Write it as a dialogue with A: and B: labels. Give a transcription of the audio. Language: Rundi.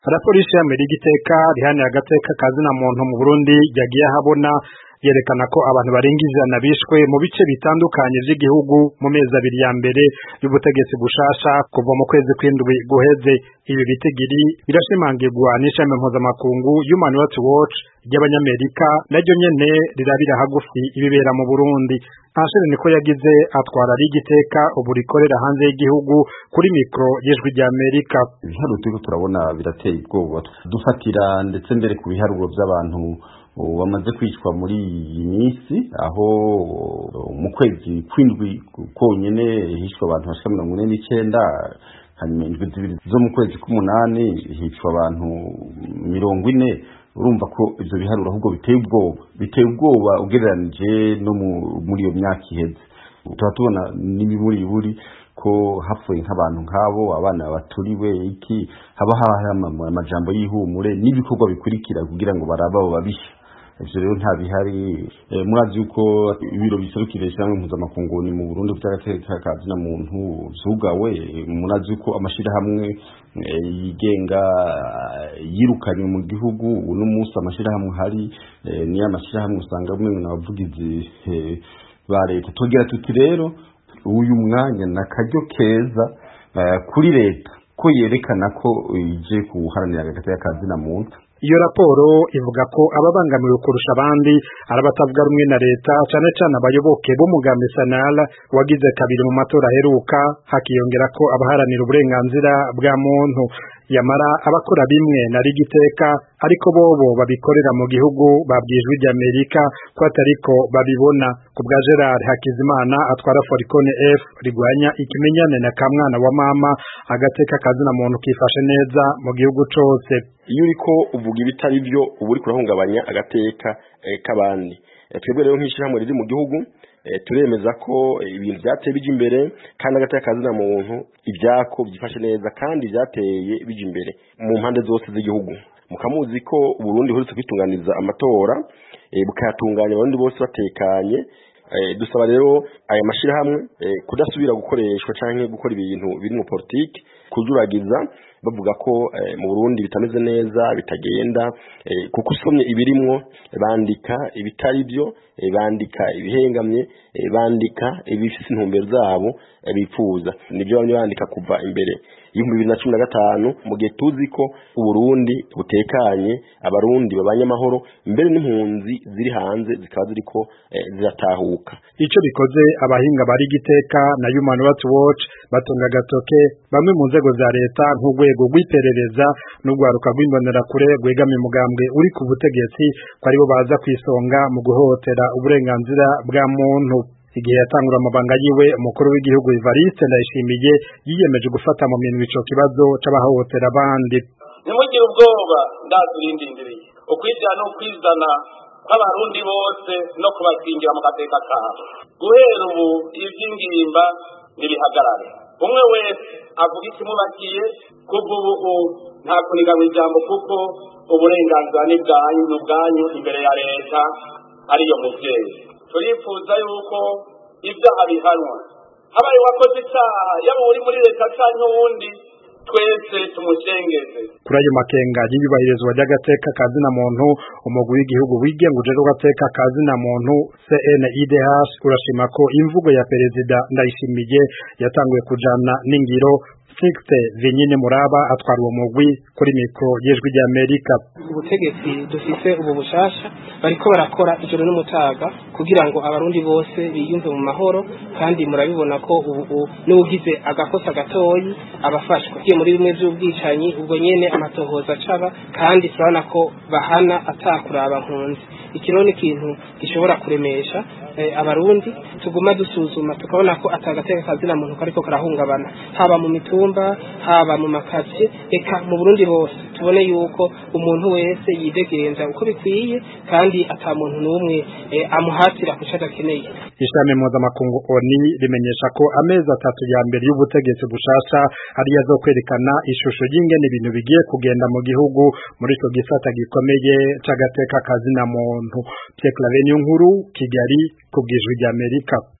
A: Raporo y'ishirahamwe ry'igiteka rihanira agateka kazina muntu mu Burundi yagiye ahabona yerekana ko abantu barenga 100 bishwe mu bice bitandukanye vy'igihugu mu mezi abiri ya mbere y'ubutegetsi bushasha kuva mu kwezi kw'indwi guheze. Ibi bitigiri birashimangirwa n'ishami mpuzamakungu Human Rights Watch ry'Abanyamerika naryo nyene rirabira hagufi ibibera mu Burundi. Anshere niko yagize atwara rigiteka ubu rikorera hanze y'igihugu kuri mikro y'ijwi ry'Amerika.
B: Ibiharuro turiko turabona birateye ubwoba, dufatira ndetse mbere ku biharuro by'abantu bamaze kwicwa muri iyi minsi, aho mu kwezi kw'indwi konyene hishwe abantu bashika 49, hanyuma indwi zibiri zo mu kwezi k'umunani hicwa abantu 40. Urumva ko ivyo biharuro ahubwo biteye ubwoba ugereranije no muri iyo myaka iheze. Turatubona n'ibiburi ko hapfuye nk'abantu nk'abo, abana baturiwe iki, haba amajambo y'ihumure n'ibikorwa bikurikira kugira ngo barabe abo babishe. Ivyo rero nta bihari. Murazi yuko ibiro biserukira ishirahamwe mpuzamakungu mu Burundi vy'agateka kazina muntu vyugawe. Murazi yuko amashirahamwe yigenga yirukanye mu gihugu. Uno munsi amashirahamwe hari ni amashirahamwe usanga bamwe n'abavugizi ba leta. Tugira tuti rero uyu mwanya nakaryo keza kuri leta ko yerekana ko ije kuharanira agateka kazina muntu.
A: Iyo raporo ivuga ko ababangamiwe kurusha abandi arabatavuga rumwe na leta, cane cane abayoboke b'umugambi SNL wagize kabiri mu matora aheruka, hakiyongera ko abaharanira uburenganzira bwa muntu. Yamara abakora bimwe na rigiteka ariko bobo babikorera mu gihugu babwijwe ry'Amerika ko atariko babibona. Ku bwa Gerard Hakizimana atwara Foricone F rigwanya ikimenyane na kamwana wa mama, agateka kazina muntu kifashe neza mu gihugu cose.
C: Iyo uriko uvuga ibitari byo ubu uri kurahungabanya agateka k'abandi. Twebwe rero nk'ishirahamwe riri mu gihugu turemeza ko ibintu byateye bija imbere kandi agateka kazina muntu ibyako byifashe neza kandi byateye bija imbere mu mpande zose z'igihugu. Mukamuzi ko Burundi hurutse kwitunganiza amatora bukatunganya abandi bose batekanye. Dusaba rero aya mashirahamwe kudasubira gukoreshwa canke gukora ibintu biri mu politiki kujuragiza bavuga ko mu Burundi bitameze neza, bitagenda, kuko usomye ibirimwo bandika ibitari byo, bandika ibihengamye, bandika ibifise intumbero zabo bipfuza. Nibyo bamwe bandika kuva imbere y'2015 mu gihe tuzi ko Burundi butekanye, abarundi babanye amahoro, mbere n'impunzi ziri hanze zikaba ziriko ziratahuka.
A: Ico bikoze abahinga bari giteka na Human Rights Watch batunga gatoke bamwe mu nzego za leta nk'urwego rw'iperereza n'urwaruka rw'imbonera kure rwegamiye umugambwe uri ku butegetsi ko aribo baza kwisonga mu guhotera uburenganzira bwa muntu. Igihe yatangura amabanga yiwe umukuru w'igihugu Evariste Ndayishimiye yiyemeje gufata mu minwe ico kibazo c'abahotera abandi.
D: Nimugire ubwoba ndazurindindiriye ukwizana no kwizana kw'abarundi bose no kubakingira mu gateka kabo. Guhera ubu ivy'ingimba nibihagarare, umwe wese avuga ikimubakiye. Kuva ubu nta kunigana ijambo kuko uburenganzira ni bwanyu imbere ya leta ariyo muvyeyi. Turifuza yuko ibyaha bihanwa, habaye wakoze icyaha yaba uri muri leta canke uwundi, twese tumushengeze.
A: Kuri ayo makenga y'ibibahirizwa ry'agateka kazina muntu, umugwi w'igihugu wigenga ujejwe agateka kazina muntu CNIDH urashima ko imvugo ya perezida Ndayishimiye yatanguye kujana n'ingiro. Sixte Vinyine Muraba atwara uwo mugwi kuri mikro y'ijwi ry'Amerika.
E: Ubutegetsi dufise ubu bushasha bariko barakora ijoro n'umutaga kugira ngo abarundi bose biyumve mu mahoro, kandi murabibona ko ubu n'ugize agakosa gatoyi abafashwa muri bimwe by'ubwicanyi ubwo nyene amatohoza acaba, kandi turabona ko bahana atakuraba nkunzi. Ikiro ni kintu gishobora kuremesha abarundi. Tuguma dusuzuma tukabona ko atagateka kazina muntu kariko karahungabana, haba mu mitumba, haba mu makati, eka mu Burundi hose. Tubone yuko umuntu wese yidegenza uko bikwiye kandi ata muntu n'umwe amuhatira kushaka keneye.
A: Ishami mpuzamakungu ONU rimenyesha ko amezi 3 ya mbere y'ubutegetsi bushasha ari yazo kwerekana ishusho y'ingene ibintu bigiye kugenda mu gihugu muri ico gisata gikomeye c'agateka kazina muntu. Pierre Claver Nkuru, Kigali, kubwijwi ry'Amerika.